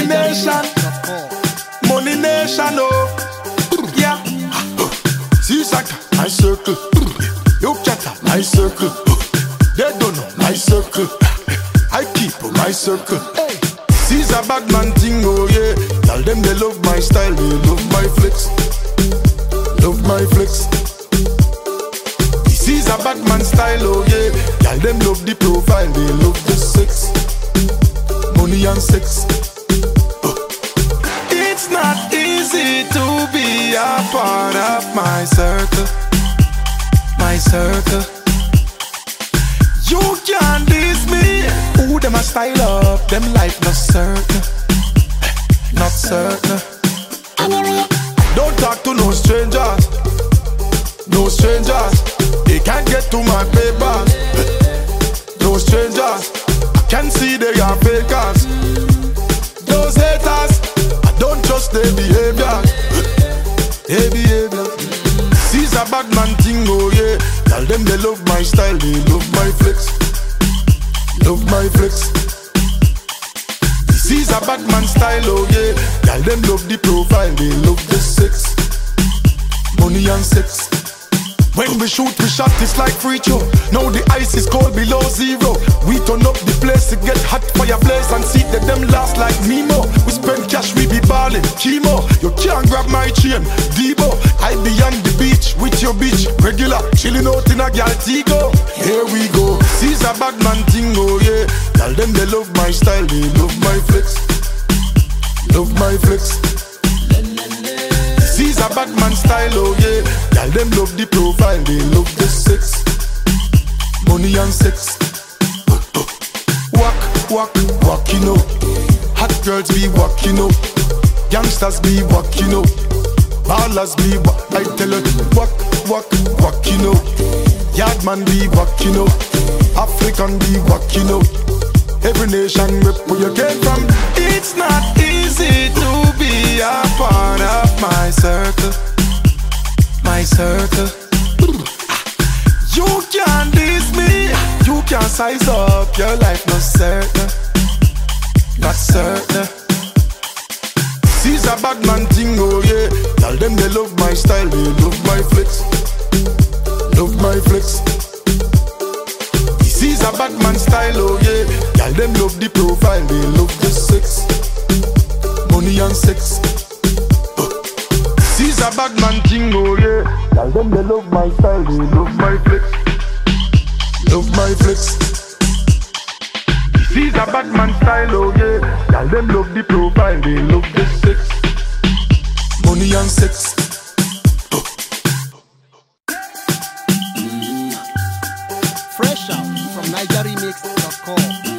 nation, money nation, oh. Yeah. See Saka, my circle. You chatter, my circle. They don't know my circle. I keep my circle. See's a bad man thing, oh yeah. Tell them they love my style, they love my flex. Love my flex. This is a bad man style, oh yeah. Tell them love the profile, they love the sex. Money and sex. It's not easy to be a part of my circle. My circle. You can't diss me. Who them a style up? Them life not certain. Not certain. Don't talk to no strangers. No strangers. They can't get to my papers. No strangers. I can see they are fakers. Those haters, I don't trust their behavior. Their behavior. See's a bad man thing, oh yeah. Tell them they love my style, they love my flex. Love my flex. This is a bad man style, oh yeah. Tell them love the profile, they love the sex. Money and sex. When we shoot, we shot, it's like free throw. Now the ice is cold below zero. We turn up the place to get hot fireplace and see that them last like Nemo. We spend cash, we be ballin', chemo. You can't grab my chain, Debo. I be on the beach with your bitch, regular, chillin' out in a gal Tigo. Here we go. See's a bad man thing, oh yeah. Tell them they love my style, they love my flex. Love my flex. This is a bad man style, oh yeah. Tell them love the profile, they love the sex. Money and sex. Walk, walk, walking up. Hot girls be walking up. Youngsters be walking up. Ballers be I tell her, walk, walk, walking up. Yardman be walking up. African be walking up. Every nation rep where you came from. It's not easy to be a part of my circle. My circle. You can't diss me. You can't size up your life, not certain. Not certain. See's a bad man thing, oh yeah. Tell them they love my style, they love my flex. Love my flex. This is a bad man style, oh yeah. Tell them love the profile, they love the sex. Money and sex. This is a bad man thing, oh yeah. Tell them they love my style, they love my flex. Love my flex. This is a bad man style, oh yeah. Tell them love the profile, they love the sex. Money and sex. Fresh out from NigerRemix.com.